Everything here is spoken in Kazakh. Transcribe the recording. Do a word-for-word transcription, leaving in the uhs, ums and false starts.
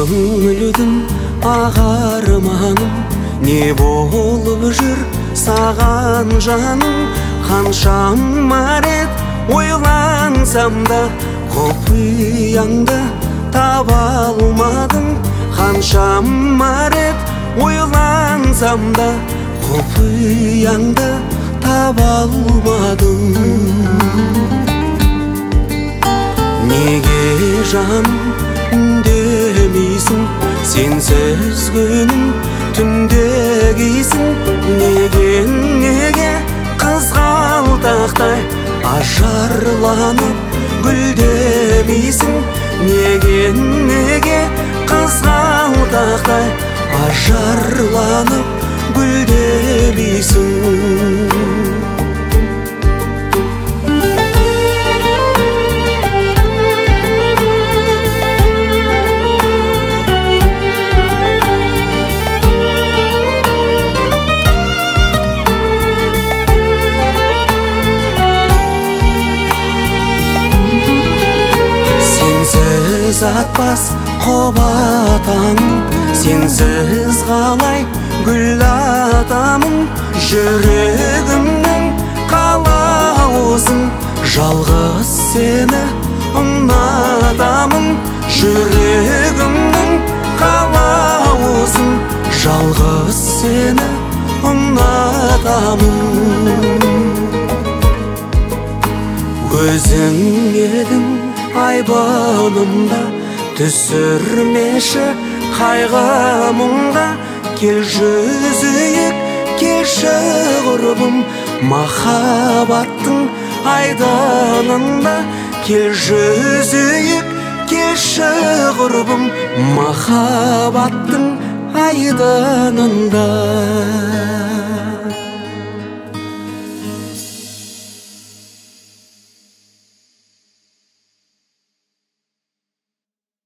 көңілдің ағарманым не болып жүр саған жаным? Қаншама рет ойлансам да құпияңды таба алмадым. Қаншама рет ойлансам да құпияңды таба алмадым. Неге жаным үндемейсің, сенсіз күнім түнде кейсің? Неге, неге қызғалдақтай ажарланып гүлдемейсің? Неге, неге қызғалдақтай ажарланып гүлдемейсің? Сенсіз атпас қобатам, сенсіз қалай гүл атамын? Жүрегімнің қалауысың, жалғыз сені ұнатамын. Жүрегімнің қалауысың, жалғыз сені ұнатамын. Өзің едің айбынымда, түсірмеші қайғы мұңға. Кел жүзейік, келші құрбым, махаббаттың айданында. Кел жүзейік, келші құрбым, махаббаттың айданында.